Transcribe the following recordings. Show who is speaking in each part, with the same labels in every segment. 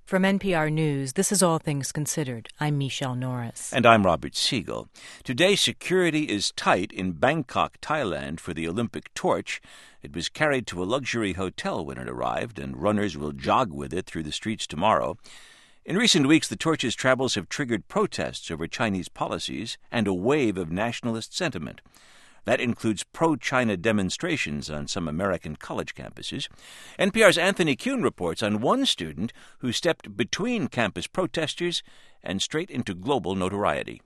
Speaker 1: From NPR News, this is All Things Considered. I'm Michelle Norris.
Speaker 2: And I'm Robert Siegel. Today, security is tight in Bangkok, Thailand for the Olympic torch. It was carried to a luxury hotel when it arrived, and runners will jog with it through the streets tomorrow. In recent weeks, the torch's travels have triggered protests over Chinese policies and a wave of nationalist sentiment. That includes pro-China demonstrations on some American college campuses. NPR's Anthony Kuhn reports on one student who stepped between campus protesters and straight into global notoriety.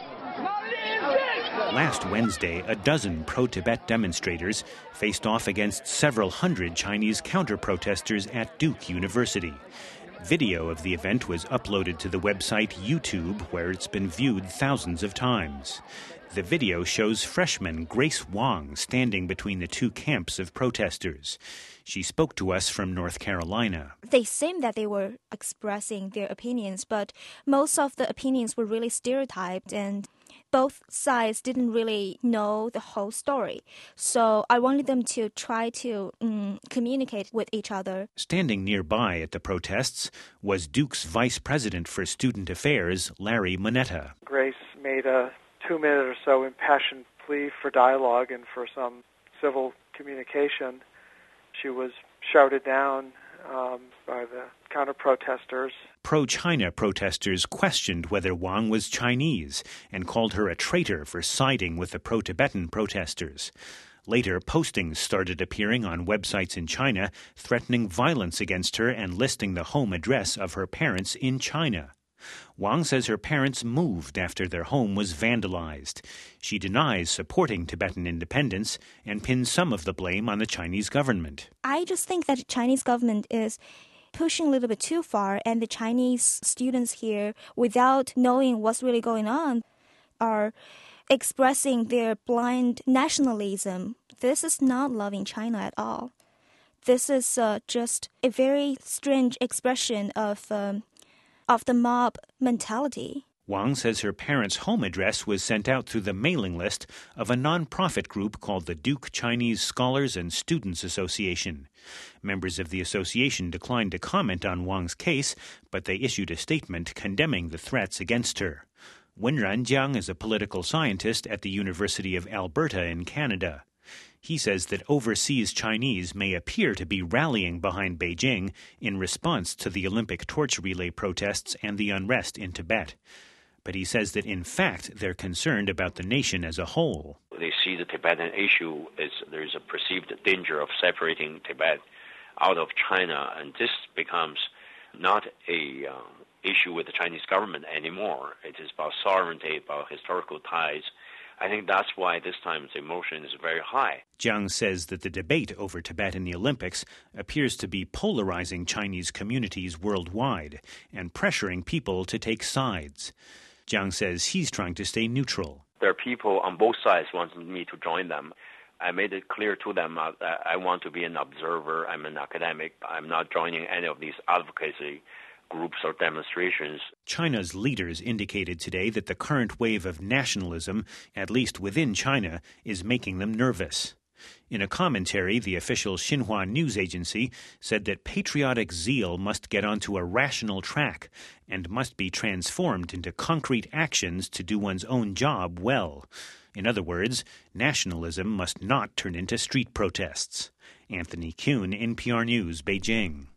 Speaker 3: Last Wednesday, a dozen pro-Tibet demonstrators faced off against several hundred Chinese counter-protesters at Duke University. Video of the event was uploaded to the website YouTube, where it's been viewed thousands of times. The video shows freshman Grace Wang standing between the two camps of protesters. She spoke to us from North Carolina.
Speaker 4: They seemed that they were expressing their opinions, but most of the opinions were really stereotyped, and both sides didn't really know the whole story. So I wanted them to try to communicate with each other.
Speaker 3: Standing nearby at the protests was Duke's Vice President for Student Affairs, Larry Moneta.
Speaker 5: Grace made a 2-minute or so impassioned plea for dialogue and for some civil communication. She was shouted down by the counter-protesters.
Speaker 3: Pro-China protesters questioned whether Wang was Chinese and called her a traitor for siding with the pro-Tibetan protesters. Later, postings started appearing on websites in China threatening violence against her and listing the home address of her parents in China. Wang says her parents moved after their home was vandalized. She denies supporting Tibetan independence and pins some of the blame on the Chinese government.
Speaker 4: I just think that the Chinese government is pushing a little bit too far, and the Chinese students here, without knowing what's really going on, are expressing their blind nationalism. This is not loving China at all. This is just a very strange expression of the mob mentality.
Speaker 3: Wang says her parents' home address was sent out through the mailing list of a non-profit group called the Duke Chinese Scholars and Students Association. Members of the association declined to comment on Wang's case, but they issued a statement condemning the threats against her. Wenran Jiang is a political scientist at the University of Alberta in Canada. He says that overseas Chinese may appear to be rallying behind Beijing in response to the Olympic torch relay protests and the unrest in Tibet. But he says that, in fact, they're concerned about the nation as a whole.
Speaker 6: They see the Tibetan issue as there's a perceived danger of separating Tibet out of China, and this becomes not a issue with the Chinese government anymore. It is about sovereignty, about historical ties. I think that's why this time the emotion is very high.
Speaker 3: Jiang says that the debate over Tibet in the Olympics appears to be polarizing Chinese communities worldwide and pressuring people to take sides. Jiang says he's trying to stay neutral.
Speaker 6: There are people on both sides wanting me to join them. I made it clear to them that I want to be an observer. I'm an academic. I'm not joining any of these advocacy groups or demonstrations.
Speaker 3: China's leaders indicated today that the current wave of nationalism, at least within China, is making them nervous. In a commentary, the official Xinhua news agency said that patriotic zeal must get onto a rational track and must be transformed into concrete actions to do one's own job well. In other words, nationalism must not turn into street protests. Anthony Kuhn, NPR News, Beijing.